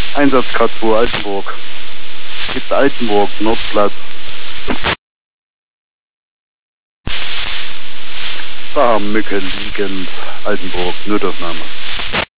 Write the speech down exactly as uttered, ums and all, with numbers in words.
Einsatz K zwei Altenburg. Gibt Altenburg, Nordplatz. Da haben Mücke liegend, Altenburg, Notaufnahme.